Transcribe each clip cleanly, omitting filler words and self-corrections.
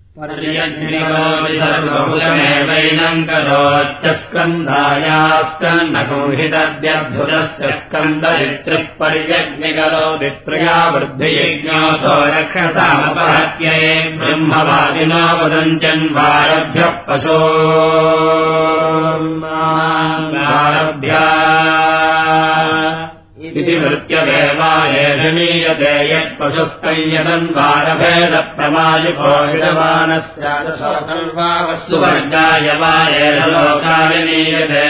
सर्वभूतमेवैनम् करोत्यस्कन्धायास्कन्नगुहितद्यद्भुतस्य स्कन्दरित्रिः पर्यग्निकरो वित्रया वृद्धियज्ञोऽसो रक्षतामपहत्यै ब्रह्मवादिनो वदन्त्यन्वारभ्यः पशोऽभ्या इति वृत्यवेवायेषणीयते यत्पशुस्तय्यदन्वारभेदप्रमायुको विदमानस्यादशोकल्वावस्तुवर्गाय वा एष लोकाविनीयते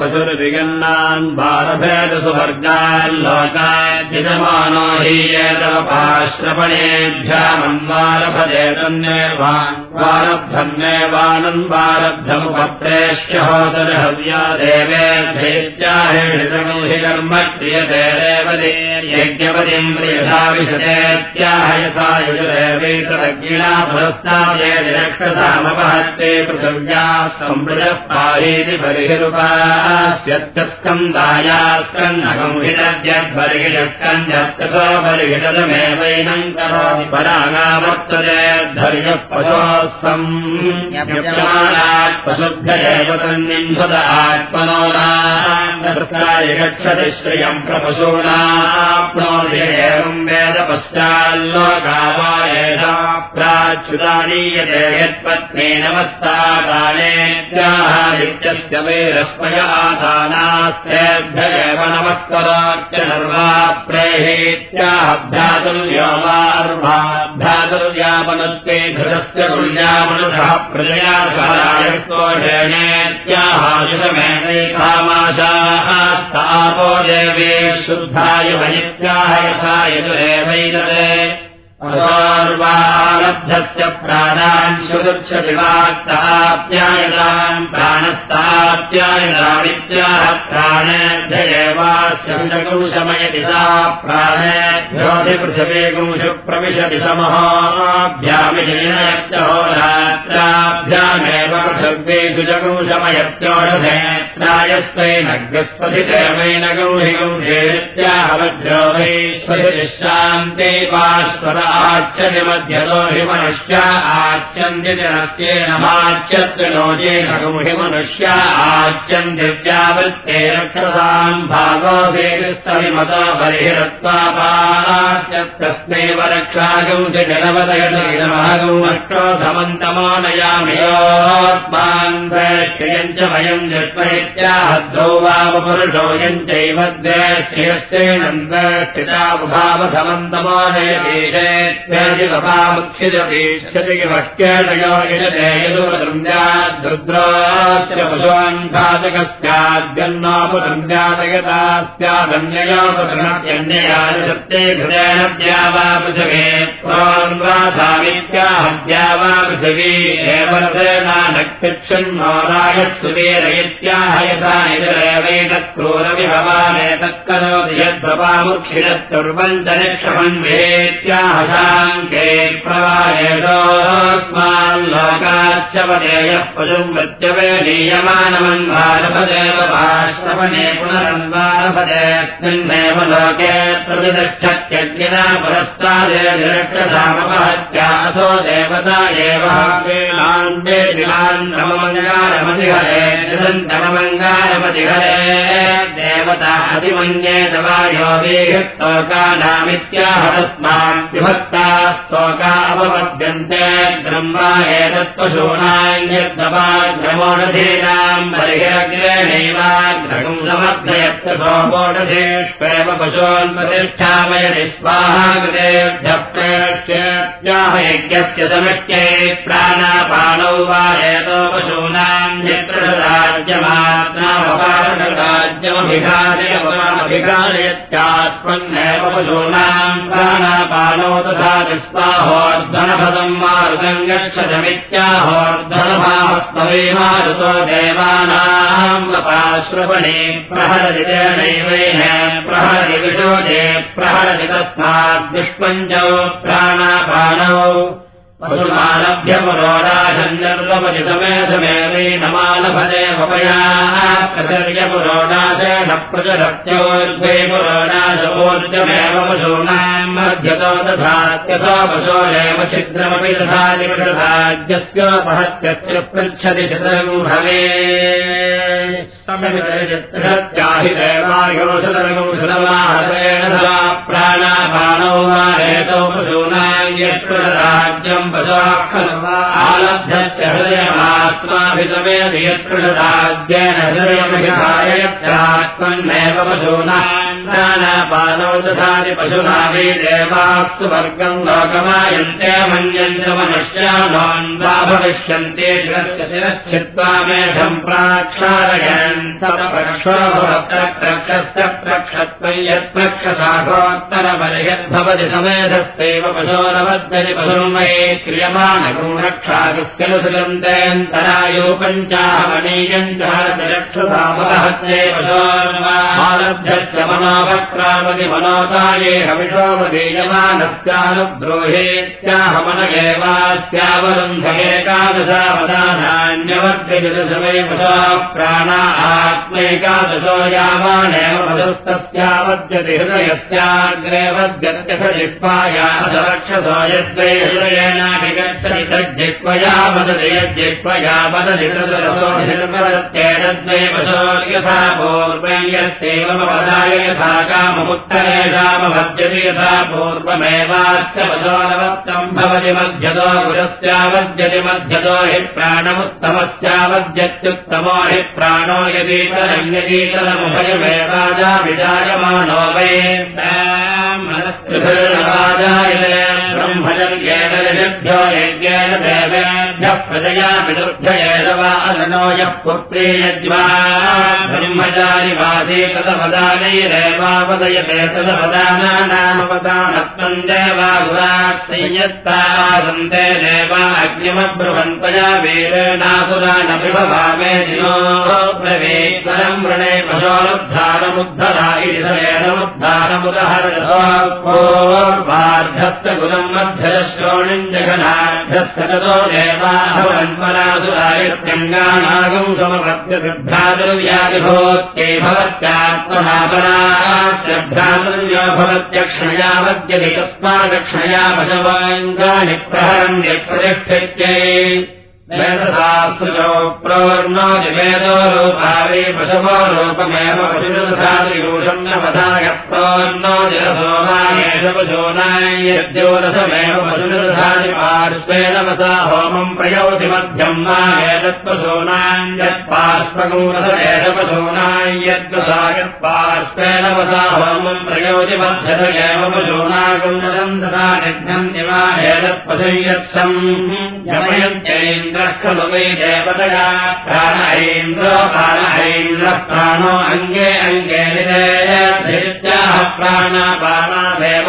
यत्पशुर्विगन्नान्वारभेदसुवर्गाल्लोकाद्यजमानो हीयेतवपाश्रपणेभ्यामन्वारभजे तन्नेवारब्धन्नेवानन्वारब्धमुपप्रेष्य होतर्हव्या देवेभ्येत्याहेषितगुहि कर्म क्रियते यज्ञपतिम् प्रियसा विशतेत्याहयसा यजुरेवैतरज्ञिणा पुरस्तादेति रक्षसामपहत्ते पृथिव्याः सम्पृजः पाहीति बर्हिरुपास्यत्यस्कन्धायास्कन्नगंहितद्यद्बर्हिजस्कन्धत्तसो बर्हितदमेवैनम् करोति परागावर्तते धर्यः पशोऽस्सम् पशुभ्यदेव तन्निन्धुत आत्मनो गच्छति श्रियम् प्रपशूनाप्नोति एवम् वेद पश्चाल्लोकावायेषा प्राच्युतानीयते यत्पत्नी नमस्ताकालेत्याहादित्यस्य वैरस्मयाधानास्तेभ्य एव नमस्करोच्च नर्वा प्रेहीत्याहभ्यातुर्यो वार्भाभ्यातुर्यापनुत्ते घृतस्य तुल्यामनुषः प्रजया सहायत्वोषेणेत्याहायुषमेकैकामाशाः तापो देवे शुद्धाय वनित्याह यथा यजुरेवैतते असार्वालब्धस्य प्राणान् सुदुच्छति वाक्ताप्यायताम् प्राणस्ताप्यायतामित्याह प्राणेभ्य शमयति सा प्राणेभ्योऽसि पृथिवीगुंषु प्रविशति समहोऽभ्यामिहोरात्राभ्यामेव पृथिवीषु जगुंशमयत्योषधे प्रायस्त्वैनग्रस्पथितैवैनगुंहिगुंसेत्याह वज्रो वैश्वरिशान्ते पाश्वरा आच्यति मध्यतो हि मनुष्या आच्यन्ति जनस्येन माच्यत्रिनोजेनगुंहि मनुष्या आच्यन्ति व्यावृत्ते रक्षसाम् भागोऽधीरिस्तविमतो बर्हिरत्वापाच्यत्तस्मैव रक्षागुंसि जनवदयतमहगुमष्टोधमन्तमो नयामयोत्मान् द्वेष्यम् च वयम् जत्वैत्याहद्वौ वावपुरुषो यम् चैव द्वेष्यस्तेनम् द्वेष्टितावभावसमन्तमो नयतीशे मुख्यजतीक्षतिवष्ट्ययो यजते यदुपदृन्द्याद्रुद्राश्च पशुवन्घातकस्याद्यन्नोपदृन्द्यादयता स्यादन्ययोपदृणत्यन्ययाजते घृतेन द्यावा पृथिवे प्रोन्वासामित्याहद्यावा पृथिवी एव रथेनानक्तिक्षन्मोरायस्तुवेरयित्याह यथा निजरेवैतत्क्रूरविभवानेतत्करोति यद्भवामुक्षिरत्तुर्वन्तरिक्षमन्वेत्याहशाङ्के प्रवाहेषोऽस्माल्लोकाच्च वदेयः पशुम् वृत्यवेदीयमानमन्वारभदेव पाश्रवणे पुनरन्वारभदेऽस्मिन्नेव लोके प्रतिष्ठत्यग्निना पुरस्तादेरक्षसामपहत्यासो देवता एव वेलान्ते दिलान्नममङ्गारमतिहरे निरन्तममङ्गारमतिहरे देवता अतिमन्येत वायो देहस्तोकानामित्याहरस्माद्विभक्तास्तोका अपपद्यन्ते ब्रह्मा एतत्पशूनान्यद्भवाग्रमोढधीनाम् बर्हिरग्रेणैवाग्रगम् समर्थयत्तसोपोढधेष्वेव पशून् प्रतिष्ठापयति स्वाहाकृतेभ्यः प्रेक्ष्यत्याह यज्ञस्य समित्यै प्राणापानौ वा एतो पशूनाम् यत्रराज्यमात्मावपारणराज्यमभिघालयत्यात्मन्नेव पशूनाम् प्राणापानो तथा स्वाहोर्धनपदम् मारुतम् गच्छतमित्याहोर्धनभावस्तवे मारुतो देवानाम् वपाश्रवणे प्रहरति तेनैवैन प्रहरति विशोजे प्रहरति तस्माद्विष्पञ्चौ प्राणापानौ पशुमानभ्य पुरोराशन्यर्व पशोपति समेधमेवैनमालभदे वपयाः प्रचर्यपुरोणाशेन प्रचरत्योर्ध्वे पुरोणाशोर्जमेव पशूनाम् मध्यतो दधात्यसो पशोरेव छिद्रमपि दधाति प्रदधाद्यस्योपहत्यत्र पृच्छति शतम् भवे सत्याहि देवायोषदगम् शतमाहतेन धा प्राणापानौ वा हेतौ पशूनाम् यत्प्रदधाज्यम् आलब्धस्य हृदयमात्माभितमेति यत्प्रदधाद्येन हृदयमभिधाय यत्रात्मन्नेव पशूनाम् प्राणापानौ दधाति पशुना वै देवास्तु वर्गम् लोकमायन्ते मन्यन्त मनुष्याणाम् वा भविष्यन्ते शिरश्चित्वा मेघम् प्राक्षालयन् तत्प्रक्षो भवत्रक्षस्य प्रक्षत्वम् यत्प्रक्षसाघोत्तरबलयद्भवति समेधस्तेव पशोरवद्यति पशुर्मये क्रियमाणगुं रक्षादिस्कलुसलन्तेऽन्तरायो पञ्चाहमनीयम् च रक्षसामलहत्ये पशोर्वालब्धस्य मनोवक्रामति मनोताये हविषोमदीयमानस्यानुब्रूहेत्याहमन एवास्यावरुन्धयेकादशावदानान्यवर्तिदशमे पशोः प्राणा आत्मैकादशो यावानेव पशुस्तस्यावद्यति हृदयस्याग्रे वद्यत्यथ जिह्वायाधरक्षसो यद्वै हृदयेनाभिगच्छति तज्जिह्वया वदति यज्जिह्वया वदति तदरसो निर्मलत्येतद्वै पशोर्यथा पूर्वं यस्यैवमवदाय यथा काममुत्तरेषामभज्यति यथा पूर्वमेवास्य पशोरवत्तम् भवति मध्यतो पुरस्यावद्यति मध्यतो हि प्राणमुत्तमस्यावद्यत्युत्तमो हि प्राणो यदीतरम् विजायमानो वै मनस्पृथिर्नवाजायते ब्रह्मजन्येन ऋषिभ्यो यज्ञेन देवेभ्यः प्रजया पितृभ्येन वा अननो यः पुत्री यज्वा ब्रह्मचारि वासी तदवदानैरेवावदयते तदवदानानामवदानत्वम् देवा गुरास्तयत्तासन्ते देवा अग्निमब्रुवन्त्वया वीरेणासुरानभिभवामे दिनो ब्रवीत्तरम् वृणे पशोरुद्धारमुद्धरा इति समेतमुद्धहरधस्तगुलम् मध्यश्रोणिम् जघनाढ्यस्य ततो देवाहवन्परासुरायत्यङ्गानागम् समपत्यभ्रातुर्व्याधिभूत्यै भवत्यात्मनापराभ्रातुर्यो भवत्यक्षणया वद्यति तस्मादक्षणया पशवाङ्गानि प्रहरन्यप्रतिष्ठित्यै वेदशास्त्रजो प्रोर्णोति वेदो रूपावे पशवो रूपमेव पशुरसादिरूषम् न पधाय प्रोर्णोति रसो वा एष पशूनायज्योरसमेव पशुरसादि पार्श्वेन वसा होमम् प्रयोति मध्यम् वा एतत्पशूनाम् यत्पार्श्वगो रस एष पशूनायद्वसा यत्पार्श्वेन वसा होमम् प्रयोति मध्यत एव पशूनागम् तथा निघ्नन्ति वा एतत्पशुयत्सम् यमयन्त्यैन्द्र खलु वै देवतया प्राणैन्द्रो प्राणैन्द्रः प्राणो अङ्गे अङ्गे निधेत्याः प्राणापानादेव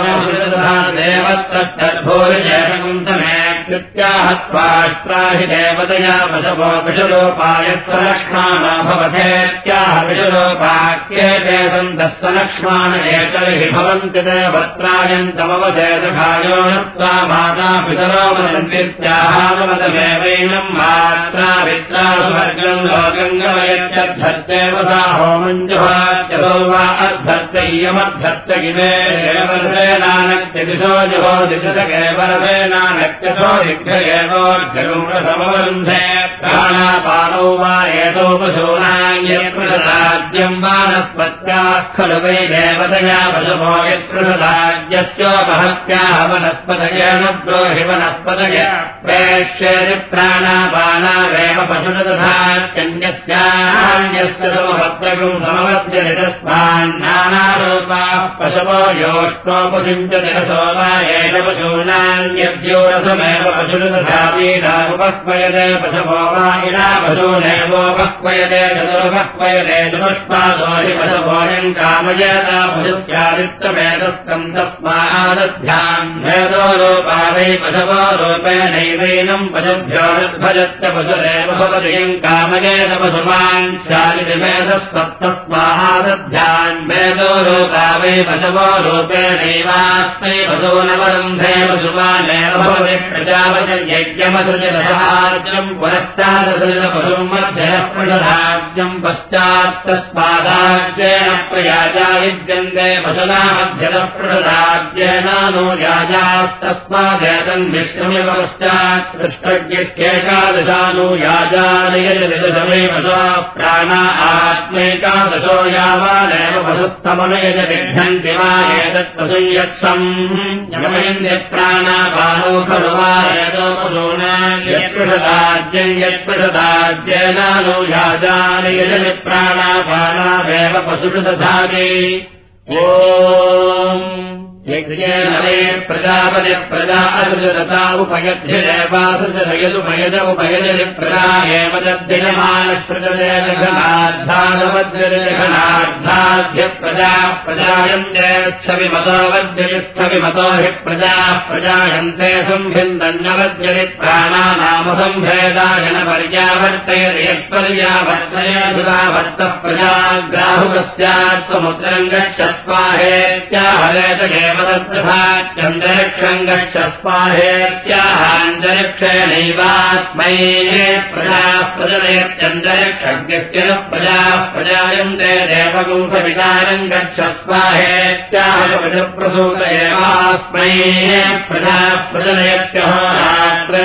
देवत्तद्भूरिजेतकुन्तमे कृत्याः त्वाष्ट्राहि देवतया वशवो विषलोपायत्सलक्ष्माणो भवतेत्याह विषलोपाक्येते सन्तस्तलक्ष्माण एतर्हि भवन्ति देवत्रायन्तमवचेतखायो नत्वा माता पितरो वदन्त्याहावदमेवैनम् मात्रा वित्रासुवर्गम् लोकम् गमयत्यद्धर्तेव सा होमम् जुहात्यतो वा अद्धर्तय्यमद्धर्त इमे देवसेनानक्त्यदिशो जुहो दिशकेवरसेनानक्त्यसो दिग्भयेवोर्जगुम्रसमवरुन्धे प्राणापानौ वा एतौ पशूनाम् यत्पृषदाद्यम् वानस्पत्याः खलु वै देवतया पशवो यत्पृषदाद्यस्योपहत्याः वनस्पतयेन ब्रोहि वनस्पतय प्रेक्ष्यति प्राणापानावेव पशुनदधात्यन्यस्यान्यस्य समभद्रगुम् समवद्यति तस्मान्नानारूपाः पशवो योष्णोपसिञ्चति रसो वा एष पशूनान्यद्योरसमेव पशुनदधातीनामुपक्वयते पशवो वा इडा पशूनेवोपक्वयते चतुरुपक्वयते चतुष्पादो हि पशवोऽयम् कामयेता पशुस्यादित्तमेतस्तम् तस्मादध्याम् भेदो रूपा वै पशवो रूपेणैवैनम् पशुभ्यो निर्भजत्य पशुरेव भवतिम् कामयेन पशुमान् स्यादिति मेधस्तत्तस्मादध्यान् वेदो रूपा वै पशवो रूपेणैवास्मै पशूनवरुन्धे पशुमानेव भवति प्रजापतिर्यज्ञमसृजरसाज्यम् पुरस्तादसृजपशुम् मध्यः पृषधाज्यम् पश्चात्तस्मादाज्येन प्रयाजा युज्यन्ते पशुना मध्यतः पृषधाज्येन नो याजास्तस्मादेतम् विश्रमिव पश्चात् सृष्टज्ञेकादशानु याजानयजमे पशुः प्राणा आत्मैकादशो यावानेव पशुस्तमनयज विघ्नन्ति वा एतत्पशुं यत्सम् यमयन्त्यप्राणापानो खलु वा एतो पशूना यत्पृषदाज्यम् यत्पृषदाज्येन नो याजानयजनि प्राणापानावेव पशुषु दधाति ॐ यज्ञेन वे प्रजापति प्रजा असृजता उपयध्यदेवासृजयदुपयज उपयजनि प्रजा एव तद्दिनमानश्रुतदेशघनाद्धानवद्यघनाद्धाभ्य प्रजा प्रजायन्ते स्थविमतो हि प्रजाः प्रजायन्ते संभिन्दन्नवद्यनि प्राणानामसम्भेदाय न पर्यावर्तयति यत्पर्यावर्तयेदुरावर्तः प्रजाग्राहुकस्यात् समुद्रम् गच्छस्वाहेत्याहरेत चन्द्रक्षम् गच्छस्माहेत्याहान्तरिक्षेणैवास्मै प्रजाः प्रजनयत्यन्तरिक्षज्ञस्य प्रजाः प्रजायन्ते देवगुंसविकारम् गच्छस्माहेत्याहप्रसूत एवास्मै प्रजाः प्रजनयत्यहोरात्रे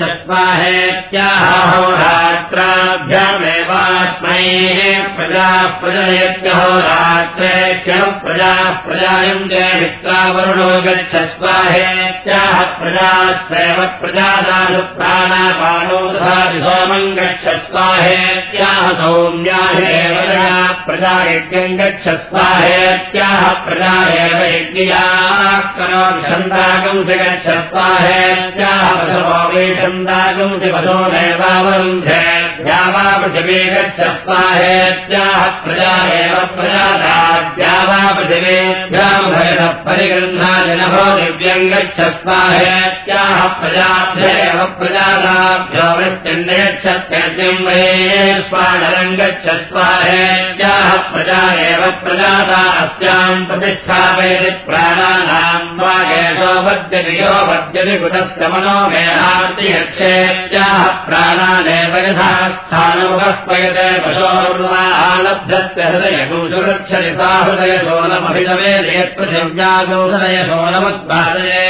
गच्छस्माहेत्याहोरात्राभ्यामेवास्मै प्रजाः प्रजनयत्यहोरात्रे प्रजाः प्रजायन्ते वरुणो गच्छस्वाहेत्याह प्रजास्वेव प्रजादासु प्राणापानो दधाति सोमम् गच्छस्वाहेत्याह सौम्याहेवया प्रजा यज्ञम् गच्छस्वाहेत्याह प्रजा एव यज्ञयाः करोति छन्दागंसि गच्छस्वाहेत्याह पशवो वै छन्दागंसि पशो नैवावरुन्धे द्यावा पृथिवी गच्छस्वाहेत्याह प्रजा एव प्रजादाद्यावा पृथिवीभ्याम् भयतः परिगृह्णादिनभो दिव्यम् गच्छस्वाहेत्याह प्रजाभ्येव प्रजादाभ्यो वृत्तिर्निगच्छत्यज्ञम् वये स्वानरम् गच्छस्वाहेत्याह प्रजा एव प्रजादा अस्याम् प्रतिष्ठापयति प्राणानाम् वागेशो वद्यति यो वद्यति कुतस्य मनो मेहार्ति यक्षेत्याह प्राणानेव यथा स्थानमुपस्पयते पशोर्वा आलब्धस्य हृदयगुंसुरक्षति सा हृदयशोलमभिनवेदि यत्पृथिव्यागौहृदयशोलमुत्पादये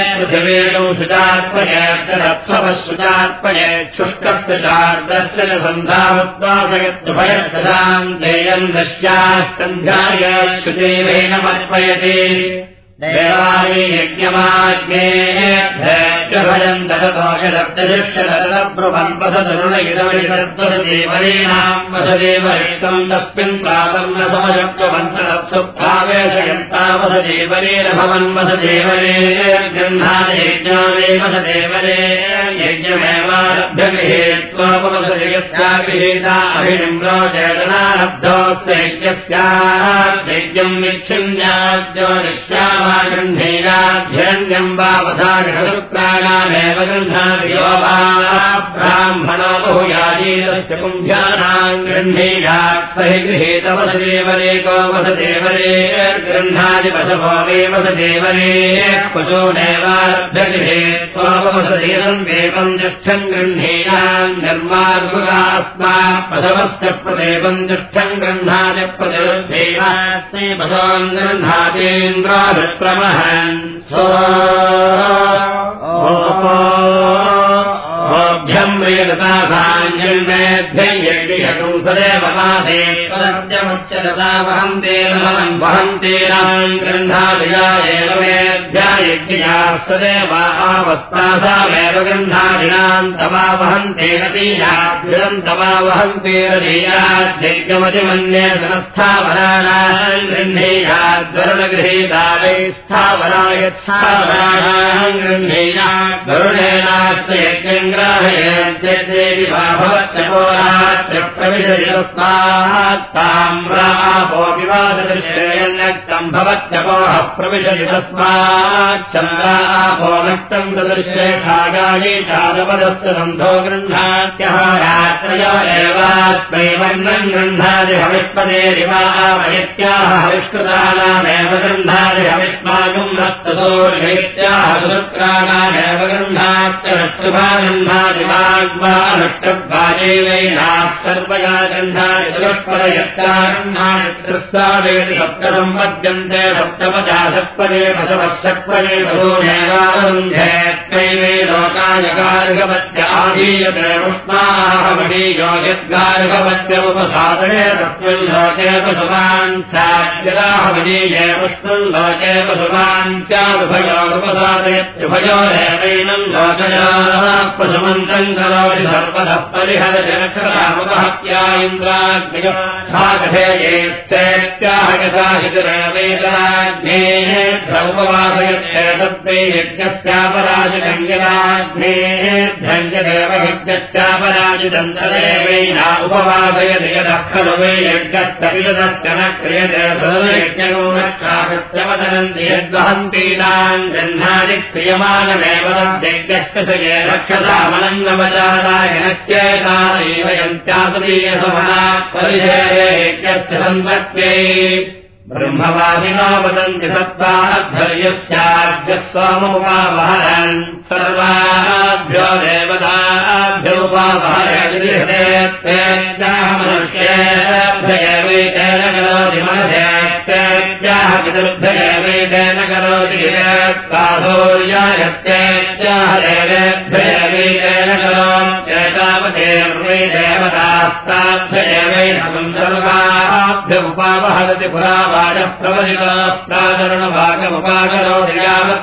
पृथिवीगौषुचात्मयेत्तरत्वपशुचात्मये शुष्कस्य चार्दस्य च सन्धामुत्पादयत्युभयत्सदाम् देयम् दश्यास्तन्ध्यायच्छुदेवेनमर्पयति देवानि यज्ञमाज्ञेभ्यभयम् दशतोषरक्तशिक्षरब्रुवन् वसतरुणगिरवसदेवरीणाम् वसदेवरेतम् तस्मिन् प्रातम् न समयत्ववन्तरप्सुप्तावेशयन्ता वसदेवरेरभवन् वसदेवरे गृह्णादयज्ञावे वसदेवरे यज्ञमेवारभ्यगृहेत्वापवसदेयस्यागृहीता अभिनिम्रो चेतनारब्धोऽस्य यज्ञस्याद्यज्ञम् विच्छिन्याज्यो निष्याम गृह्णीयाध्यरण्यम् वा वधागृहसुप्राणामेव गृह्णाति यो वा ब्राह्मणो बहुयाजीतस्य कुम्भ्यानाम् गृह्णीयात् स हि गृहीत वसदेवरेको वसदेवरे गृह्णाति पशवो वे वसदेवरे पशूनेवारभ्यगृहेत्वापवसदेवम् वेपम् ज्येष्ठम् गृह्णीयाम् निर्मार्गुगास्मात् पशवस्य प्रदेवम् ज्येष्ठम् गृह्णाति प्रतिरुद्धेनास्मै पशवम् गृह्णातीन्द्राभिः प्रमहन् भ्यम् वेदतासाञ्जन्मेध्यम् सदैव मासे पदत्यमुच्यतता वहन्तेन वहन्तेनाम् गृह्णादिया एव मेध्या यज्ञया सदैव आवस्तासामेव गृह्णादिनाम् तमा वहन्तेन तीयाभ्युरम् तमा वहन्तेन धीयाद्यज्ञमतिमन्ये धनस्थावराणाम् गृह्णीयाद्वरुणगृहीता वै स्थावरायत्स्थावराणाम् गृह्णीयाद्वरुणेनास्य यज्ञम् ग्राहयेद्यदेवि वा भवत्यपोरात्रिप्र प्रविशयितस्मात् ताम्रापो विवाददृश्येयन्नक्तम् भवत्यपोः प्रविशयितस्मात् चन्द्रापो नक्तम् तदृश्ये खागायी चादपदस्य सन्धो गृह्णात्यः रात्रयो एवात्मैवन्नम् गृह्णाति हविष्पदेरिवा आवयत्याः हविष्कृतानामेव गृह्णाति हविष्मागम् नस्तसोर्यैत्याः सुरुक्राणामेव गृह्णात्यनष्टुभा गृह्णाति वाग्मा नष्टभाजैवैनाः सर्वया गृह्णाति सुरुष्पदयत्या गृह्णाति त्रिस्सादेति सप्तसम्पद्यन्ते सप्तपदा सत्पदे पशवः सत्पदे पशूनेवावरुन्धे त्वैवे लोकाय गार्हपत्य आधीयते पुष्माहवधीयो यद्गार्हपत्य उपसादये तस्मिन् लोके पशुमान् स्याद्यदाहवधीये पुष्पम् लोके पशुमान् स्यादुभयोरुपसादयत्युभयोरेवैनम् लोकयाः पशुमन्तम् करोति सर्वतः परिहरति नक्षरामुपहत्या इन्द्राग्नियो कथयेस्तेत्याह यथा हितुरेवेदाग्नेः उपवासयत्येतद्वै यज्ञस्यापराजितम् यदाग्नेः ध्यञ्जदेव यज्ञस्यापराजितम् तदेवैना उपवासयति यदः खलु वै यज्ञस्तविदस्य न क्रियते सर्वयज्ञो नक्षाकस्य वदन्ति यद्वहन्तीनाम् गह्णादि क्रियमाणमेव तद्यज्ञस्य सये रक्षसामनङ्गमजादाय नच्येतानैव यन्त्यातदीयसमनात् परिहेये यज्ञस्य सन्पत्यै ब्रह्मवादिनो वदन्ति सत्त्वाद्धर्यस्याद्यः सोममुपावहरन् सर्वाभ्यो देवताभ्योपावहरतिर्हृतेत्याह मनुष्येभ्यैवेतेन करोति मनसेत्याह पितृभ्यैवेतेन करोति पाधोर्यायत्याह देवेभ्यैवेतेन करोत्येतावदेवै देवतास्ताभ्यैवैनम् सर्वाभ्युपावहरति पुरा प्रादरणभागमुपाकरोति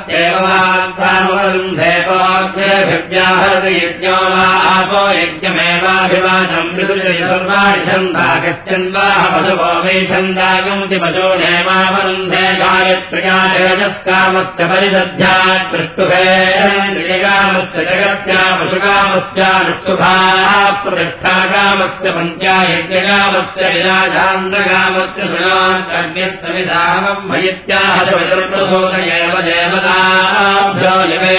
यावत्येवरुन्धेपोऽग्रेभ्याहरति यज्ञो वा आपो यज्ञमेवाभिवाचम् मृदुजय सर्वाणि छन्दागच्छन्वाह पशवो वै छन्दागन्ति पशूनेवावरुन्धे गायत्र्या तेजस्कामस्य परिदध्यात् पृष्टुभेन्द्रियकामस्य जगत्या पशुकामस्यानुष्टुभाः प्रतिष्ठाकामस्य पञ्चा यज्ञकामस्य विराजान्द्रकामस्य सुनाग्निस्तमिदाहमम् भयित्याह चतुर्दशोदयेव देवताभ्यो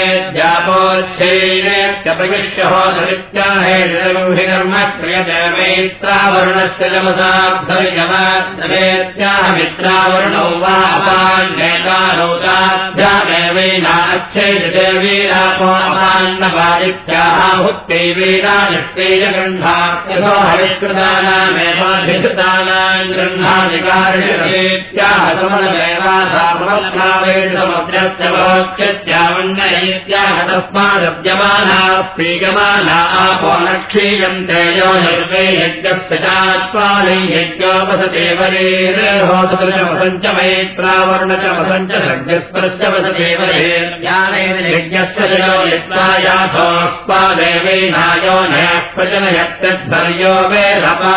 निवेद्यापोच्छैरेत्यपयिष्यहोदरित्याहेर्गर्म क्रियते मैत्रावरुणस्य जमसाब्धर्यमात्मेत्याह मित्रावरुणौ वा अपान्नेतानौताभ्यामेवैना अच्छैते वीरापो अपान्नपादित्याहुत्यै वीरानिष्टैय गृह्णात्यथो हविष्कृतानामेवाभिषृतानाम् गृह्णाधिकारित्याह समनमेवासामनस्मावेदसमुद्रस्य भोक्यत्यावन्नयैत्याह तस्मादब्जमानाः पीगमाना आपो न क्षीयन्ते यो निर्वे यज्ञस्य चात्पालै यज्ञोपसते वरेर्होतृशमसञ्च मैत्रावर्ण च वसञ्च सर्गस्परश्च वसते वरेर्ज्ञानेन यज्ञस्य जयो यस्मायाथोऽस्मादेवैनायो नयः प्रजनयत्यध्वर्यो वेदपा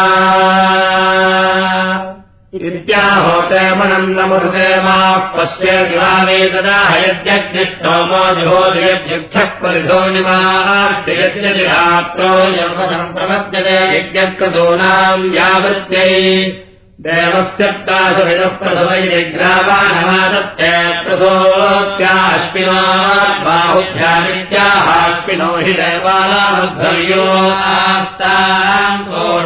इत्याहोते मनन्नमुदे माः पश्य दिवामे तदा हयद्यग्निष्टोमो जुहोदयद्युक्षः परिधोनिमार्त्ययज्ञरात्रो यौपसम्प्रपद्यते यज्ञक्रतूनाम् यावत्यै देवस्यत्तासुविदः प्रसवैर्ग्रावाणमादत्ते प्रसोत्याश्विनो बाहुभ्यामित्याहाश्विनो हि देवानामध्वर्यो आस्ताम्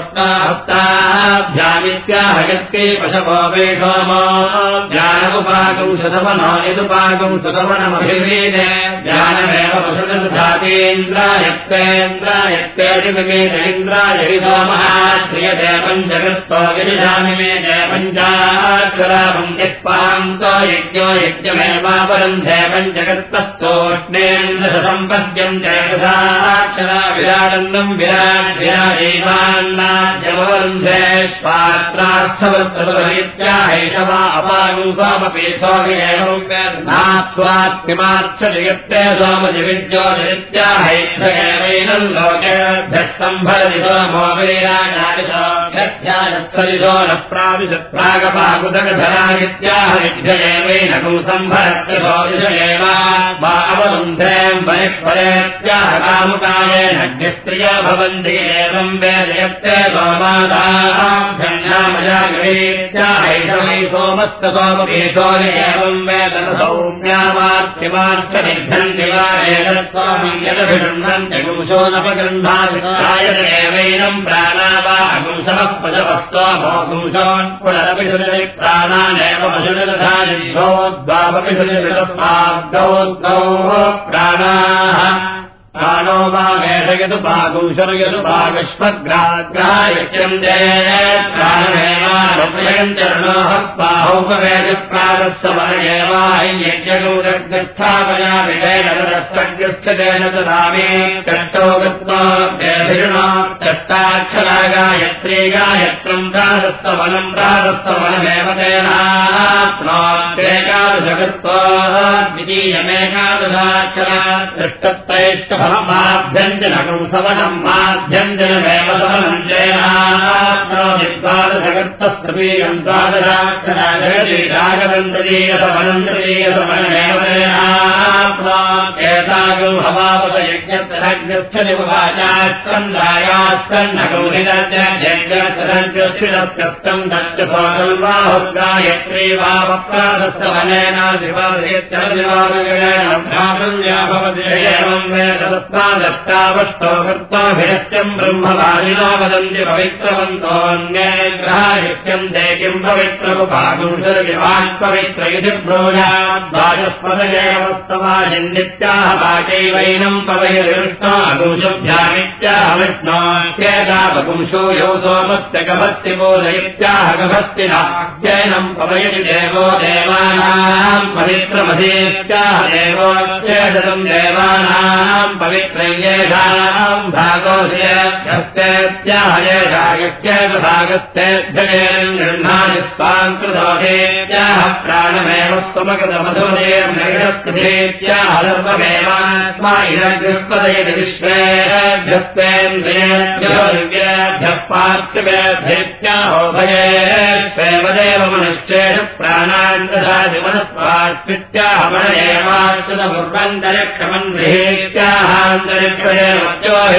कोष्ठाहस्ताभ्यामित्याहयत्यै पशवो वै सोमो ज्ञानमुपाकम् सुसवनो यदुपाकम् सुसवनमभिवेदे ज्ञानमेव पशुदधातीन्द्रायत्तेन्द्रायत्तेन्द्राय हि सोमः क्रियते पञ्चकृत्तो यदिधामि पञ्चाक्षरामम् यत्पान्तो यज्ञो यज्ञमेवापरन्धे पञ्चकर्तस्तोष्णेन्द्रसम्पद्यम् चेतसाक्षरा विराडन्नम् विराड्विराजैवान्नाद्यमवरुन्धे स्वात्रार्थवृत्तैत्याहैषवा अपागुंसामपीठो नात्स्वात्मिमाक्षजयत्ते सोमजिविद्योजयत्याहैभ्येवैनम् लोकेभ्यः सम्भरति सोमो विराजादिशो यध्यायत्सरिशो न प्राविशत्प्रागपाकुदगधरानित्याह विध्ययेवैनकम् सम्भरत्यशोदिशयेव वा अवरुन्धेम् वनिष्परेत्याह कामुकायेन ज्ञस्त्रिया भवन्ति एवम् वेदयत्ते सोमादाभ्यन्नामजागवेत्याहैषमै सोमस्तसोमपीठोरि एवम् वेदन सौम्यामार्थिमार्थनिभ्यन्ति वा एतत्स्वामम् यदभिषण्वन्ति गुंशो नपगृह्णादिकायदेवैनम् प्राणा वा अगुंसमः पशवस्त्वमो गुंशोन् पुनरपि सुजति प्राणानेव पशुनिदधा जिह्वोद्वापपि सुजतितस्माद्गौद्गौः प्राणाः प्राणो वागेषयतुपागुंशरयतुपागश्वग्राग्रायत्यम् प्राणमेवानुपयञ्चरणोः बाहुपवेदप्रागस्समनयेवायज्ञगौरग्रस्थापया विजयनगरस्तग्रस्थतेन तदामे कष्टो गत्वा चष्टाक्षरा गायत्री गायत्रम् प्रागस्तवनम् प्रागस्तवनमेव तेनाप्नोत्येकादशगत्वा द्वितीयमेकादशाक्षरा दृष्टत्रैष्ट माध्यञ्जनकम् सवनम् माध्यञ्जनमेव सवनम् जयनाद्वादशगर्तस्तृतीयम् द्वादशाक्षरा जगति रागवन्तरीयसवनन्तरीयसवनमेव एतागम् हवापत यज्ञत्रगच्छति वाचास्कन्धायास्कन्धकम् हिरण्यज्ञत्रगच्छिरस्कस्तम् दक्षसोकल्वाहुर्गायत्री वावप्रादस्तवनेनादिवादयत्यर्दिवादयेन दष्टावष्टो कृत्वाभिरत्यम् ब्रह्मवादिनो वदन्ति पवित्रवन्तोऽन्यग्रहायुक्त्यम् ते किम् पवित्रमुपागुंसर्गिवाक्पवित्र इति ब्रूयाद्वाचस्पदयेवस्तवाजिन्नित्याह वाचैवैनम् पवयविष्णागुंशुभ्यामित्याह विष्णोत्येतापगुंशो यो सोमस्य गभस्ति बोधयित्याह गभस्तिनात्यैनम् पवयति देवो देवानाम् पवित्रमधीत्याह देवोच्चेदम् देवानाम् पवित्रयेषाम् भागोऽस्येत्याहयेषागस्तेभ्येन गृह्णानि स्वाम् कृतोदेत्याह प्राणमेव स्वमकृतमधुरेत्याह सर्वमेवास्मा इदग्रस्पदयति विश्वेभ्यस्तेन्द्रियेभ्यः पार्थिवेभ्येत्याहोभयेष्वेवदेव मनुष्येषु प्राणान् ददाति मनस्वात्मित्याह मन एवाच्युतमुर्वन्तरिक्षमन्विहेत्याहान्तरिक्षयेवच्योहि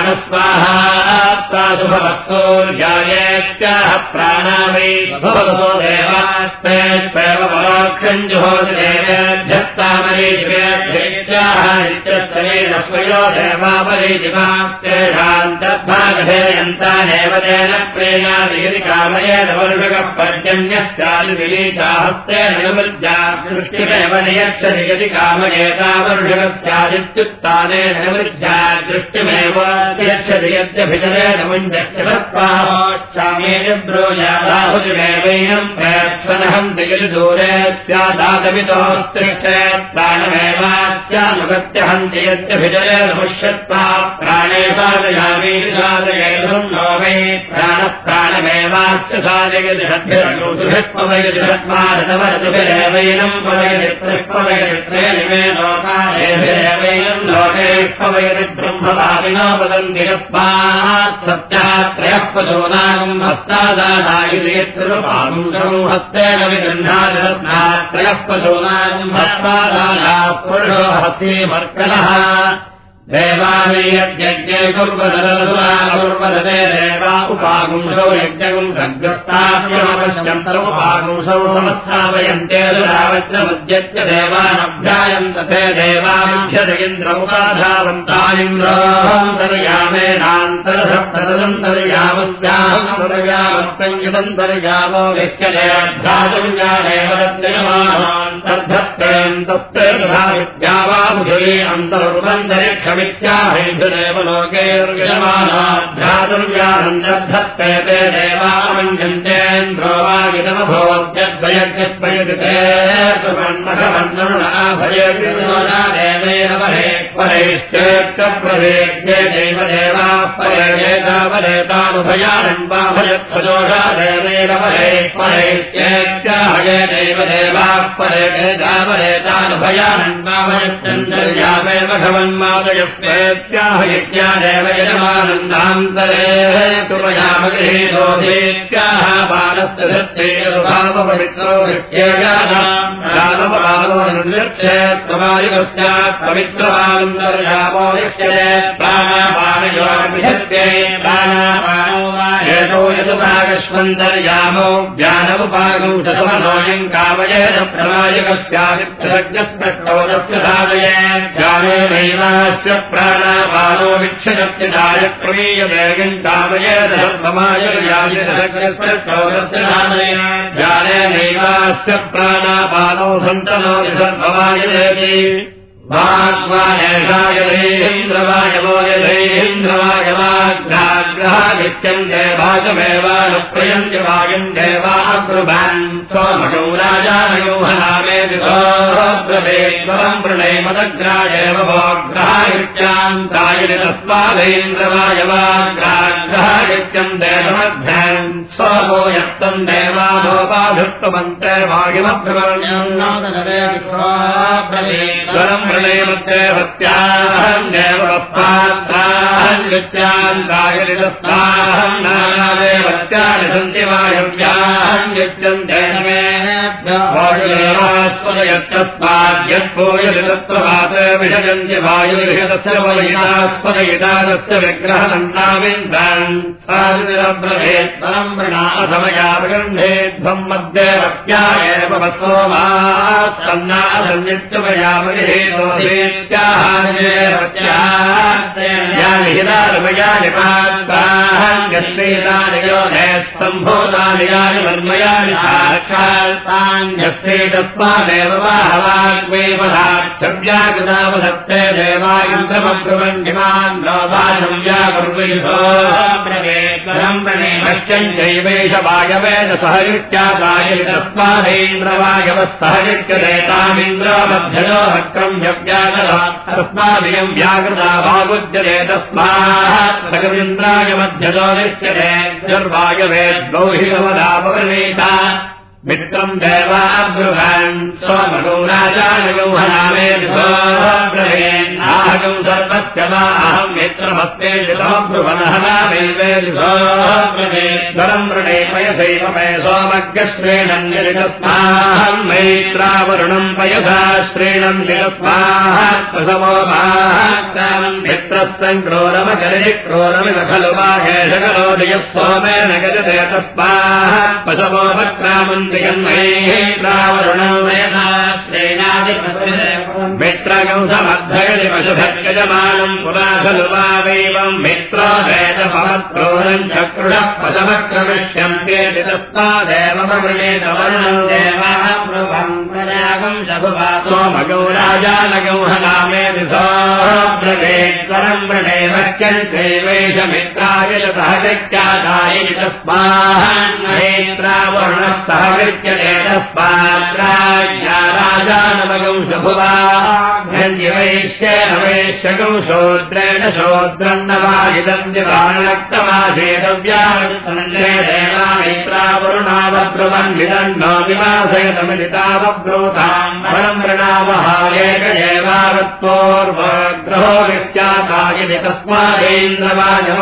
प्राणस्वाहात्वासुभवत्सोर्यायेत्याह प्राणा वै भवतो देवास्तेष्वेव परोक्षम् जुहोति देवेभ्यस्तामरीजिवेभ्येत्याह नित्यस्तरेण स्वयो देवापरीजिवास्तेषाम् तद्भागधेयन्तानेव तेन प्रेणादियदि कामयेन वर्षकः पर्जन्यश्चादिविलीचाहस्तेन निवृद्ध्या दृष्टिमेव नियच्छति यदि कामयेतावर्षकस्यादित्युत्तानेन निवृद्ध्या दृष्टिमेव यच्छति यद्यभितरेण मुञ्जक्षरत्वाक्षामेन ब्रूयादाहुतिमेवैनम् प्रयत्सनहम् दिगिरि दूरे स्यादादमितोऽस्तिष्ठे प्राणमेवास्यानुगत्यहन्ति यद्यभितरेण मुष्यत्वा प्राणे साधयामीति साधयेधुम् नो वै प्राणमेवास्य साधयति षड्भिरनुषत्पवयतिषत्मारतवरतुभिरेवैनम् पवयतित्रिपवयतित्रेणिमे लोकादेभिरेवैनम् लोकेष्पवयति ब्रह्मवादिनो वदन्ति यस्मात् सत्यः त्रयः पशूनागम् हस्तादानायति यत्रुपागुंसम् हस्तेन विगृह्णाति रत्नात् त्रयः पशूनागम् हस्तादानाः पुरुषो हस्ते मर्कलः देवालयज्ञे कुर्वदे देवा उपागुंसौ यज्ञगुम् सग्रस्ताभ्यमपश्यन्तरुपागुंसौ समस्थापयन्ते दुरावज्रमुद्यत्य देवानभ्यायन्त ते देवाभ्यजयिन्द्रमुपाधावन्तायिन्द्रोऽन्तर्यामेनान्तरसप्तदन्तर्यामस्यान्तर्यामस्तञ्जितन्तर्यामो व्यक्यदेभ्याजुञ्जादेव तद्यमानान्तर्धत्तेऽन्तस्ते तथा विद्यावामुधुरी अन्तरुपन्तरिक्षमित्याहेभ्यदेव लोकेर्यजमानाभ्यातुर्व्यानन्दद्धत्ते ते देवामञ्जन्तेन्द्रो वागितमभोद्यद्वयज्ञस्वयजिते सुमन्मखमन्दरुणाभयकृतोजादेवेन परैश्चेत्तप्रवेद्ये दैव देवाः परेतानुभयानन्वाभयत्सजोषादेवेन परैश्चेत्याहये दैव देवाः परेतानुभयानन्वाभयच्चन्द्रयामेव भगवन्मादय यस्मेत्याह यज्ञादेव यजमानन्दान्तरे तुमयामगृहीतोऽधीत्याह बालस्य धत्ते भावपवित्रो भृत्येयानो निर्यच्छेत् प्रमायुगस्यात् पवित्रमानन्तर्यामो यक्ष्यते प्राणापानयोर्विधत्ते प्राणापानो वा हेतो यदुपागस्वन्तर्यामो ज्ञानमुपागौ ततमनोऽयम् कामयेत प्रमायुगस्यादित्यज्ञस्पष्टोदस्य साधयेत् ज्ञानेनैवास्य प्राणापानो विक्षजत्यदाय प्रमीयवेगम् कामयेत प्रमायुगयादित्यज्ञस्पष्टोदस्य साधयेत् ज्ञानेनैवास्य प्राणापानो सन्तनोति सर्वमायुरेति वाग्वायेन्द्रवायवो यथेन्द्रवायवाग्राग्रहादित्यम् देवागमेवानुप्रयन्ति वायुम् देवाब्रुवान् सोमगौ राजानयो हनामेति सोऽब्रवेत्वरम् प्रणयमदग्रायेव भोग्रहादित्यान्तायनि तस्मादेन्द्रवायवाग्राग्रहादित्यम् देवमध्यान् सोमो यत्तम् देवानोपाभुक्तमन्ते वायुमब्रुवन्यम् प्रणयमत्ते भक्त्याहम् देवपात्राहम् नित्यान्तायनितस्माहम् नानादेवत्यानि सन्ति वायव्याहम् नित्यम् दैनमेवास्पदयत्तस्माद्यत्पूयतत्त्वभाते विषयन्ति वायुर्हतस्य वयितास्पदयितादस्य विग्रहनन्नाविन्दान् सादिरब्रभेत् परम् प्रणासमयावगण्ढेध्वम् मध्ये भक्त्या एव वसोमास्तन्नासन्नित्यमयावगृहे स्तम्भोदालयानि मर्मयानि साक्षात्तान्यस्ते तस्मादेव वाहवाग्वैपदाक्षव्याकृतावधत्ते देवा इन्द्रमब्रुवन्यमान् लोभाशं व्याकुर्वैभोब्रवेत्वरम् प्रणेमश्चैवैष वायवेन सहयुक्त्यादाय तस्मादेन्द्रवायवः सहयुक्त्यदेतामिन्द्रमध्ययो भक्रम् तस्मादियम् व्याकृता भागुज्यते तस्मात् सकलिन्द्राय मध्यजो निश्चते दुर्वायवेद्गौ हि गमदापवृणीता मित्रम् देवाब्रुवान् सोमगौ राजानगौ हनामेदिभोब्रवेन्नाहगौ सर्वस्य वा अहम् मित्रमस्ते जितोब्रुवनहनामेवेदिभोब्रवेद्वरम् वृणेपयसैव मे सोमग्रश्रेणम् निरितस्माहम् मैत्रावरुणम् पयसा श्रेणम् निरस्मात् प्रसवो मात्राम् मित्रस्तम् क्रोरमकलिक्रोरमिव खलु वा हेषकरोदयः सोमेन गजते तस्मात् प्रसवो वक्रामम् मित्रगंसमद्धयति पशुभक्यजमानम् पुरा खलु वा वैवम् मित्रोदयतपमत्क्रोरम् चक्रुषः पशवक्रमिष्यन्ते तस्मादेव प्रवृणेतवर्णम् देवाब्रुवम् प्रजागम् सोमगौ राजानगौ हनामेति सोऽब्रवेत्वरम् वृणेवत्यन्तेवैष मित्राय सहशक्त्यादाय तस्मान्महेत्रावरुणः सहकृत्यते तस्माद्राज्ञा राजानमगौ शभुवा वैश्यगौ शूद्रेण शूद्रम् न वा इदम् दिवानक्तमासेतव्यान्ते देवामित्रावरुणावब्रुवन्निदन्नो विवासयतमितावब्रूताम् परम् वृणावहारेक एवावत्पूर्वग्रहो वित्यातायति तस्मादेन्द्रवायवः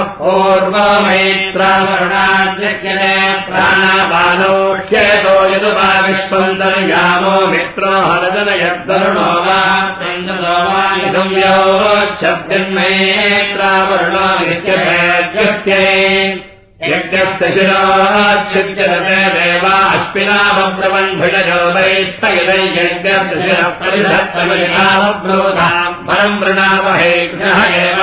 पूर्वमैत्रावरुणाद्यक्यते प्राणापानोक्ष्येतो यदुपा विश्वन्तर्यामो मित्रो हरदनयद्वरुणो वा इदम् योच्छब्दिन्मैत्रावरुणो विद्यते यज्ञस्य शिरोच्छिद्यते देवा अश्विनावब्रवन्भिषजो वैस्तयज्ञस्य शिरः परिधत्तमिलितावब्रूताम् परम् वृणावहे कृष्णः एव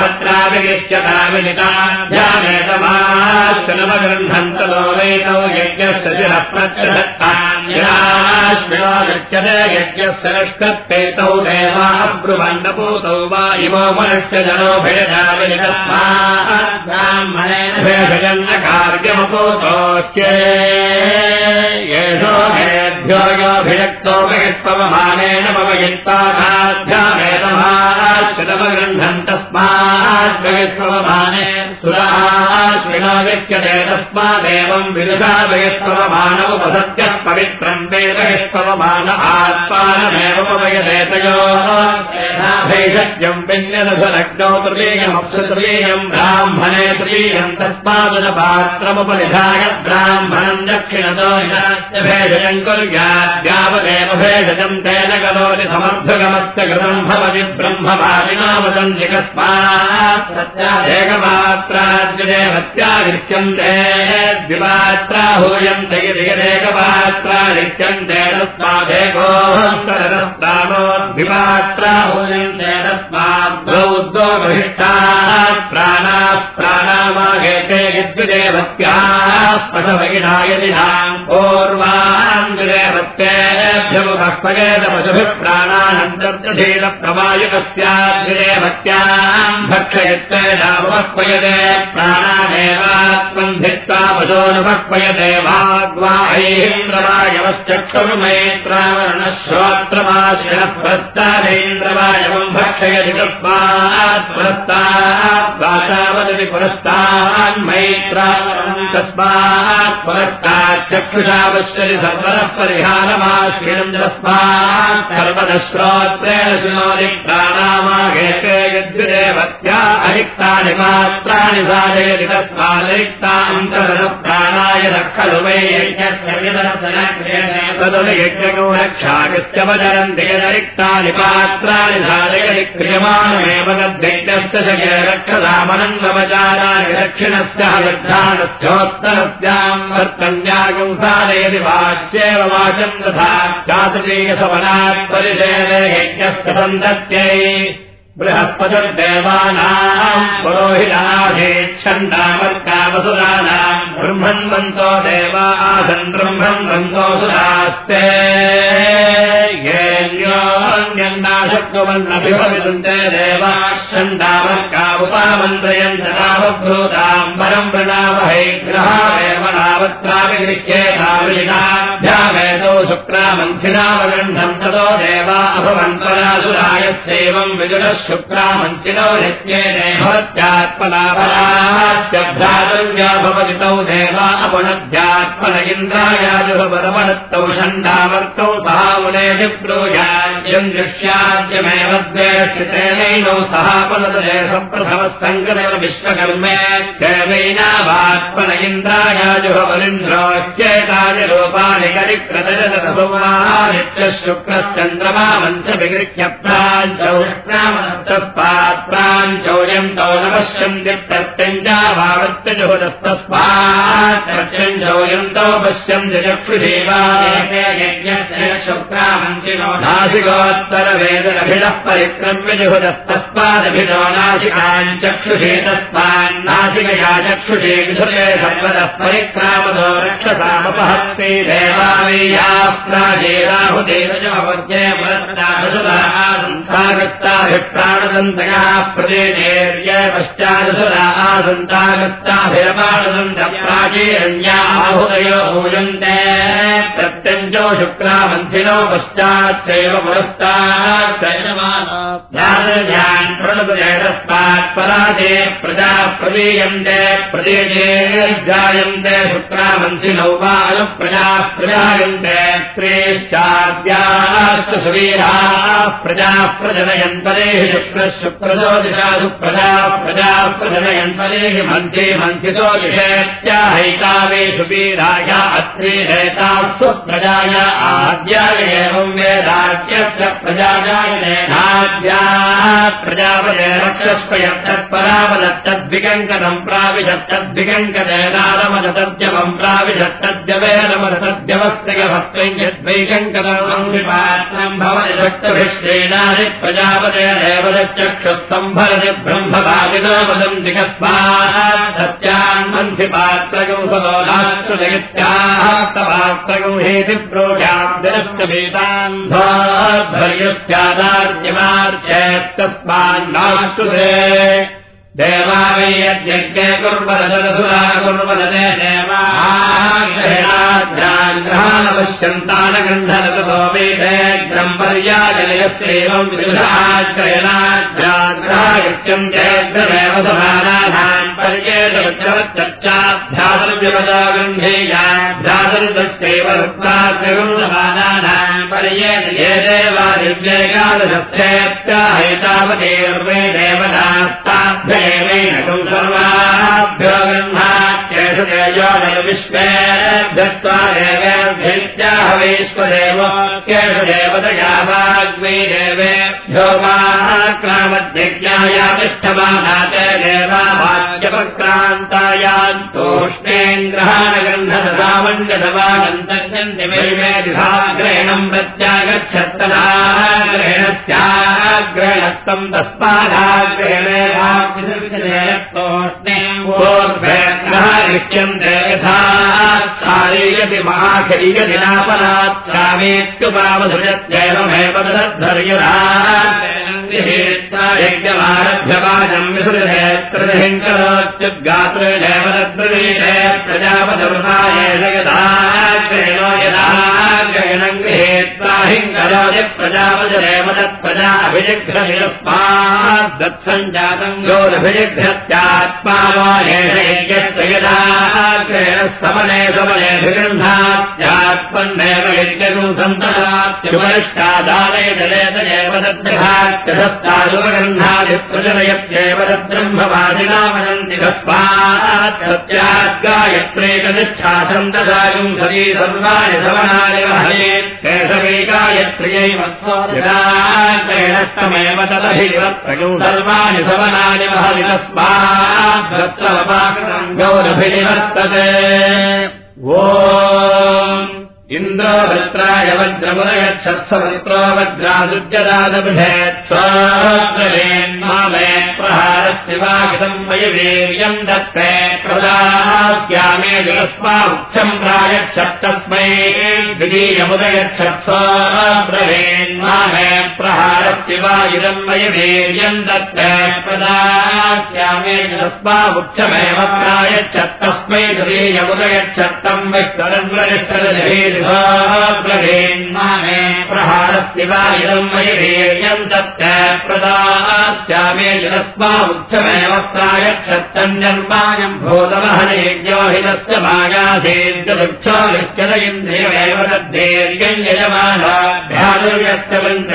नामत्राभिगिच्यतामिलिताभ्यामेतमाश्विनवगृह्णन्तलो वैतौ यज्ञस्य शिरः प्रत्यधत्तान्यश्विनो गच्छते यज्ञस्य निष्कत्तेतौ देवा अब्रुवन्नपूतौ वा इमो मनुष्यजनो भिषजामिलितस्मात् ब्राह्मणेन भेषज कार्यमपूतोच्ये येषो मेभ्यो योभिषक्तो विष्पवमानेन पवयित्वाभ्यामेतमाश्रित वेदमगृह्णन् तस्माद्वयस्वमाने सुराश्विनो विच्यते तस्मादेवम् विदुषा वयस्वमानमुपसत्यः पवित्रम् वेदयस्वमान आत्मानमेवोपयते तयोः भैषज्यम् विन्यदशलग्नौ तृतीयमप्सुतृतीयम् ब्राह्मणे तृतीयम् तस्मादुपात्रमुपनिधाय ब्राह्मणम् दक्षिणतो भेषजम् कुर्याद्यावदेव भेषजम् तेन करोति समर्थगमस्य कृतम् भवति ब्रह्मवादिना वदन्ति कस्मात् एकपात्राद्यदेवत्यादित्यन्ते द्विपात्रा हूयन्ते यदेकपात्रादित्यन्ते तस्मादेकोऽस्तरस्तानो द्विपात्रा हूयन्ते तस्माद्द्वौ द्वौ बहिष्ठाः प्राणाः प्राणामागेते यद्विदेवत्याः पशवैनायदिनाम् पूर्वान् द्विदेवत्येभ्यमुपक्ष्पयेत पशुभिः प्राणानन्तर्जशीलप्रवायुकस्याद्विदेवत्याम् भक्षयित्वेनामुपक्ष्पयते प्राणानेवात्मन्धित्वा पशोऽनुपक्ष्पयते वाग्वाहैन्द्रवायवश्चक्षुर्मैत्रावरणः श्रोत्रमाशिनः प्रस्तादेन्द्रवायवम् भक्षयति तस्मात् पुरस्तात् वाचावदति पुरस्तान्मैत्रावरणम् तस्मात् पुरस्तात् चक्षुषा पश्यति सर्वतः परिहारमाश्विनम् तस्मात् सर्वतः श्रोत्रेण शृणोति प्राणामागेते यद्विदेवत्या अरिक्तानि पात्राणि साधयति तस्मादरिक्तान्तरः प्राणाय खलु वै यज्ञो रक्षागस्त्यवचरन्ति यदरिक्तानि पात्राणि साधयति क्रियमाणमेव तद्यज्ञस्य शके रक्षसामनन्वचाराणि दक्षिणस्य वृद्धानस्योत्तरस्याम् वर्तन्यागम् साधयति वाच्येव वाचम् तथा चातुरीयसवनात् परिशेदे यज्ञस्य सन्दत्यै बृहस्पतिर्देवानाम् पुरोहिताधेच्छन्दामर्कावसुराणाम् ब्रह्मन्वन्तो देवा आसन् ब्रह्मन्वन्तोऽसुरास्ते येऽन्योऽन्यन्नाशक्नुवन्नभिभवितुन्ते देवाश्चन्दामर्कावुपामन्त्रयम् तदावभूताम् परम् प्रणामहै ग्रहावेव नावत्राभिगृह्येताभिनाभ्यावेदो शुक्रामन्थिनावगण्ढम् ततो देवा अभवन्परासुरायस्यैवम् विदुरः शुक्रामन्थिनो नित्येने भवत्यात्मनाभरात्यभ्रातव्या भवति तौ देवा अपनध्यात्मन इन्द्रायाजुहपरमनत्तौ षण्डावर्तौ सहामुने जिब्रूयाद्यम् दृश्याद्यमेव द्वेष्टितेनैनौ सहापनतदे सम्प्रथमः सङ्गमेव विश्वकर्मे देवैनावात्मन इन्द्रायाजुहपरिन्द्रोच्येतानि रूपाणि करिक्रतजतसौमानित्यः शुक्रश्चन्द्रमा मञ्चविगृह्य प्राञ्चौ तस्मात्प्राञ्चौर्यम् तौ न पश्यन्ति प्रत्यञ्जाभावत्यजुहुतस्तस्मात् प्रत्यञ्चौर्यम् तौ पश्यन्ति चक्षुषेवाशुक्रामञ्चिनो नासिकोत्तरवेदनभिनः परिक्रम्य जुहुतस्तस्मादभिनो नासिकाञ्चक्षुषे तस्मान्नासिकया चक्षुषे विधुरे सर्वतः परिक्रामतो रक्षसामपहस्ते देवावीयाः प्राजेराहुदेवजमवज्ञे पुरस्तादुरागस्ताभिप्राणदन्तयाः प्रदेशेर्य पश्चादुराः सन्तागस्ताभिरपाणदन्तप्राचीरण्या आहुदयो भूयन्ते प्रत्यञ्जो शुक्रामन्थिनो पश्चाच्चैव पुरस्तात् प्रणतस्मात्पराजे प्रजा प्रदीयन्ते प्रदेशेर्जायन्ते शुक्रामन्थिनौ वा अनुप्रजाः प्रजायन्ते त्रेश्चाद्याश्च सुवीराः प्रजाः प्रजनयन् परेहि शुक्रः शुक्रजोतिषासु प्रजाः प्रजनयन् परेहि मन्त्रे मन्त्रितो दिशेत्याहैतावेषु वीराय अत्रे हेतास्तु प्रजाय आद्याय एवम् वेदाद्यस्य प्रजायाय नेनाद्याः प्रजापदे रक्षस्पयत्तत्परावदत्तद्विकङ्कतम् प्राविशत्तद्विकङ्कतेनारमदतद्यवम् प्राविशत्तद्यवेरमदतद्यवस्त्रयभक्त्वम् यद्वैकङ्कतम् अङ्गिपात्रम् भवति भक्तभिश्रेणानि प्रजापते देवदच्चक्षुस्तम्भरति ब्रह्मवादिनो वदन्ति कस्मात् सत्यान्मन्थिपात्रगौ सदोनास्तुदयत्याः तवात्रगौ हेति प्रोजाब्दरस्तभीतान् ध्वर्युस्यादार्यमार्चेत्तस्मान्नास्तुते देवा वै यज्ञे कुर्वदसुरा कुर्वदते देवाग्रहाणपश्यन्तानगन्धरतो वेदेग्रम् पर्याजनयस्यैवम् विदुषाग्रयणाग्राग्रहायुक्त्यम् चैत्रमेव समानानाम् पर्येतवच्चवच्चर्चाभ्यासर्व्यपदा गृह्णेयाभ्यासर्वश्चैव रुक्ताग्रगम् समानानाम् पर्येत ये देवा दिव्यैकादशस्थेत्याहैतावतीर्वे देवतास्ताभ्यैवेनकम् सर्वाभ्यो गृह्णात्येष तेजोनिर्विश्वेभ्यत्वा देवेभ्यैत्याह वैश्वदेव केष देवतया वाग्वै देवेभ्यो वाक्रामद्यज्ञाया तिष्ठमाना ते देवा वाक्यपक्रान्तायान्तोष्णेन्द्रहानगन्धसामण्डसवागन्तर्यन्ति वैवेदिधाग्रहणम् प्रत्यागच्छत्तदाग्रहणस्याग्रहणस्तम् तस्मादाग्रहणेवाग्रहणोष्णे पूर्वेग्रहारिच्यन्ते यथा सारीयति महाखरीयति नापरात्सामेत्युपावधुजत्यैवमेव यज्ञमारभ्यवाजम् विसृजेत्रहिङ्करोत्युद्गात्रेणेव तद्ब्रवीते प्रजापतिर्मायेष यदाग्रहिणो यदाग्रहिणम् गृहीत्वा हिङ्करोति प्रजापतिरेव तत्प्रजा अभिजिघ्रमिरस्माद्दत्सञ्जातम् योरभिजिघ्रत्यात्मा वायेष यज्ञस्य यदाग्रहिणः समने समनेऽभिगृह्णात्यात्मन्नेव यज्ञगुम् सन्तरात्युपरिष्टादालय जलेतदेव तद्गृहात्यसत्तादुपगृह्णादिप्रजनयत्येव तद्ब्रह्मवादिना वदन्ति तस्मात् सत्याद्गायत्रेकनिष्ठासम् ददायुम् सदी सर्वाणि सवनानि वहये केशवैकायत्र्यै मत्स्वादिनाग्रहिणस्तमेव तदभिनिवर्तयुम् सर्वाणि सवनानि वहति तस्मात् वत्सवपाकृतम् गौरभिनिवर्तते इन्द्रो वज्राय वज्रमुदयच्छत्सवत्रो वज्रासुज्यदादबुधेत्स्वाग्रवेन्मामे प्रहारस्तिवागितम् मयि वीर्यम् दत्ते प्रदास्यामे जलस्मामुख्यम् प्रायच्छत्तस्मै द्वितीयमुदयच्छत्स्वाग्रवेन्मामे प्रहारस्तिवागितम् मयि वीर्यम् दत्ते प्रदास्यामे जलस्मामुख्यमेव प्रायच्छत्तस्मै तृतीयमुदयच्छत्तम् विष्टरन्वरिष्टरजहे ब्रवीन्मामे प्रहारस्तिवा इदम् मयि वीर्यम् तत्र प्रदास्यामे जलस्मामुख्यमेव प्रायच्छत्तन्यर्मायम् भूतमहनेज्यो हितस्य मायाधेन्द्रवृक्षो लिख्यत इन्द्रियमेव तद्धेर्यम् यजमानाभ्यादुर्यस्य वृन्द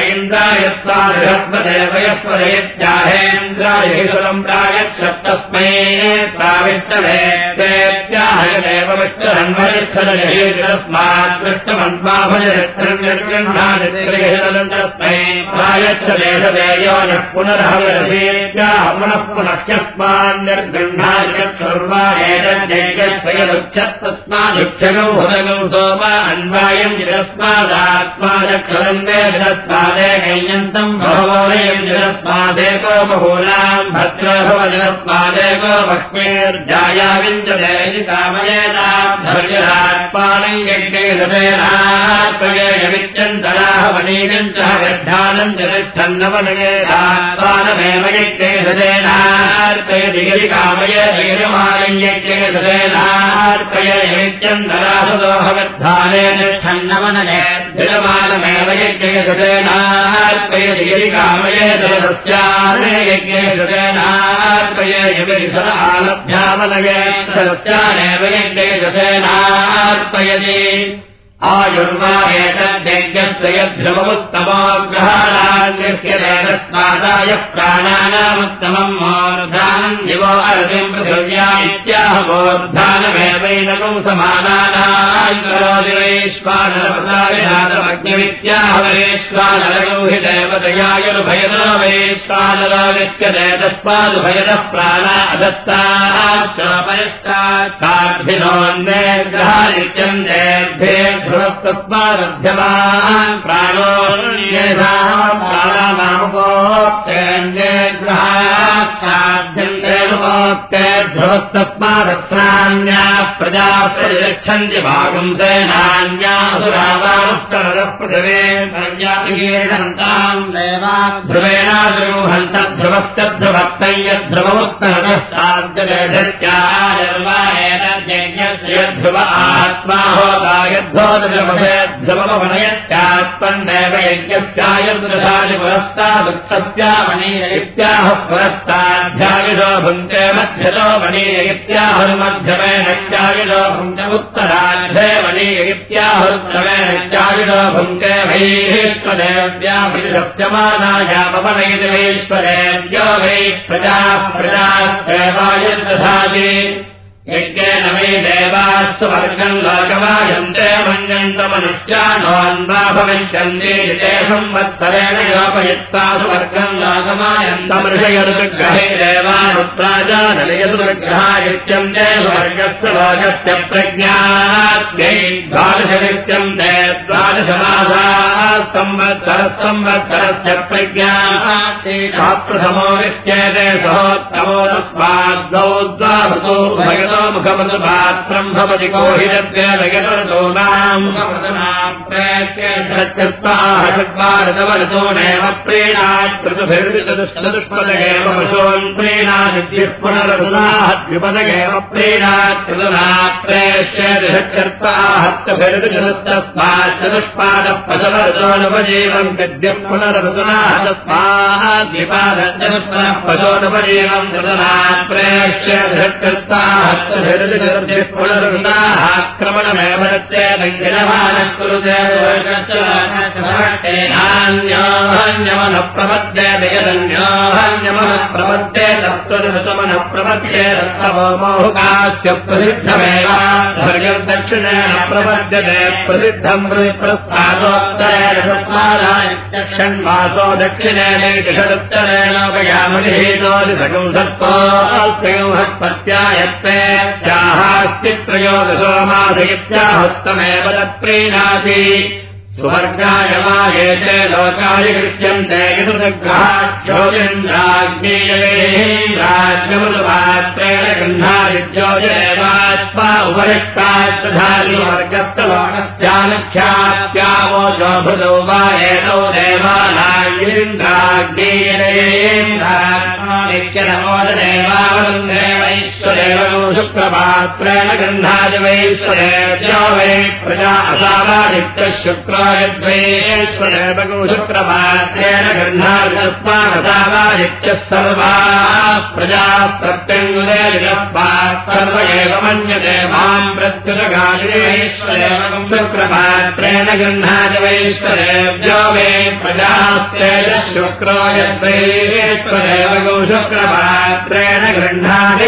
इन्द्रायस्तादृहत्वदेवयस्वदेत्याहेन्द्राय हितम् प्रायच्छत्तस्मै प्राविष्टवे तेत्याहयदेव विष्टरन्वरिष्ठरजहे तस्मै प्रायच्छदेशदेयो नः पुनरहवरसेत्याह पुनः पुनश्चस्मान्यर्गृह्णादिकर्वाणेतद्यज्ञस्वयदुच्छत्तस्मादुक्षगौ हुदगौ सोम अन्वायम् जिरस्मादात्मादक्षरम् वेदस्मादेकयन्तम् बहवोदयम् जिरस्मादेको बहूनाम् भद्रो भवजिरस्मादेको भक्मेर्जायाविञ्जदेशि कामयेताद्धर्यरात्मानम् यज्ञे सदेनात्मयमित्यन्तराः वनीयम् च गड्ढानम् जरिष्ठन्नवनयेतात्मानमेव यज्ञे सदेनार्पयति गिरिकामय वीरमालम् यज्ञे सदेनार्पयमित्यन्तरासदोहगद्धाने तिष्ठन्नवनये जलमानमेव यज्ञे सदेनार्पयति गिरिकामये जलसस्याने यज्ञे सदेनार्पयमिरिसर आलभ्यामनये सस्यानेव यज्ञे सदेनार्पयति आयुर्वा एतद्यज्ञस्य यद्भ्रममुत्तमोग्रहाणान्यस्यते तस्मादाय प्राणानामुत्तमम् मूर्धानम् दिवो अर्धिम् पृथिव्या इत्याहमूर्धानमेवैनकम् समानानायकरोति वैश्वानरप्रसारिणातमग्निमित्याहवरेश्वानरगौ हि देवतयायुर्भयदो वैश्वानरो लिख्यते तस्मादुभयदः प्राणा अधस्ताच्चोपरिष्टाच्चाभिनोन्नेग्रहानित्यम् देभ्येभ्यो तस्मादभ्यमान् प्राणो येषाम् प्राणानामुपोक्तेन्द्रेग्रहात् साध्यन्तेन ध्रुवोक्ते ध्रुवस्तस्मादस्राण्या प्रजा प्रतिरक्षन्ति भागम् तेनान्यासुरावास्तरः पृथिवे प्रजातिकीर्णन्ताम् देवा ध्रुवेणाद्रूहन्त ध्रुवश्च ध्रुवक्तै यद्ध्रुवमुत्तरधत्यायर्वाहेतज्ञस्य ध्रुव आत्मा होता यद्धोदजमसे ध्रुवमवनयत्यात्मन्नेव यज्ञस्यायुर्दधाति पुरस्तादुक्तस्यामनीय इत्याह पुरस्ताध्यायुषो भुङ्क्ते मध्यतो मनीय इत्याहुर्मध्यमेनत्यायुषो भुङ्क्ते उत्तराध्ये मनीय इत्याहुरुत्तमेनत्यायुषो भुङ्क्ते वैश्वदेव्याभिषस्यमानायामपनयति वैश्वदेव्यो वै प्रजास्तेवायुर्दधाति यज्ञेन वै देवास्तु वर्गम् लोकमायन्ते मन्यन्त मनुष्यानोऽन्वा भविष्यन्ति जिते संवत्सरेण योपयित्वा सुवर्गम् लोकमायन्तमृषयऋग्रहे देवानुप्राजानलयसुर्ग्रहायुच्यन्ते सुवर्गस्य लोकस्य प्रज्ञात्यै द्वादशनित्यम् ते द्वादशमासाः संवत्सरस्य प्रज्ञा प्रथमो विच्येते सहोत्तमो तस्माद्वौ द्वाभृतो भगतो मुखमनुपात्रम् भवति कोहिरद्वेदयतोनाम् षट्वारतवरतोनेव प्रीणात् ऋतुभिर्चतुष्पदगेव पशून् प्रीणादिद्युः पुनरसुनाहद्युपदगेव प्रीणात् ऋतुना प्रेष्यति षट्चर्पाहत्तभिर्चतुस्तस्माच्चतुष्पादः पशवरतोनुपजीवम् गद्युः पुनरसुनाहतस्माद्विपादश्चतुष्पदः पशोनुपजीवम् ऋतुना प्रेष्यति पुनरुदाक्रमणमेव दङ्गिलमानः कुरुतेन्योहन्यमनः प्रपद्येत यदन्योहन्यमनः प्रपद्ये तत्त्वमनः प्रपद्ये तत्त्वमोहुकास्य प्रसिद्धमेव स्वर्गम् दक्षिणेन प्रपद्यते प्रसिद्धम् प्रस्तादोत्तरेण षण्मासो दक्षिणेनैति षडुत्तरेणोपयामनिहीतोऽसि सकम् सत्त्वास्ति त्रयोदशो मासयित्याहुस्तमेव तत्प्रीणाति सुवर्गाय वा एते लोकाय कृत्यन्ते यदुग्रहाज्योतिन्द्राग्नेयेन्द्राग्नमुपात्रेण गृह्णादिज्योतिरेवात्मा उपरिष्टास्तधारि वर्गस्तलोकस्यालक्ष्यात्यावोचो भृतौ वा एतौ देवानायिन्द्राग्नेयेन्द्राग्नित्यनमोददेवावरुन्धे वैश्वदेवौ शुक्रपात्रेण गृह्णादि वैश्वदेव्यो वै प्रजा असावादित्यः शुक्रो यद्वैश्वरेवगो शुक्रपात्रेण गृह्णादितस्मादसावादित्यः सर्वाः प्रजा प्रत्यङ्गुलेरितस्मात् सर्व एव मन्यते माम् प्रत्युदगादिवैश्वरेवगम् शुक्रपात्रेण गृह्णादि वैश्वरेव्यो वै प्रजास्तेजः शुक्रो यद्वैश्वरेवगो शुक्रपात्रेण गृह्णादि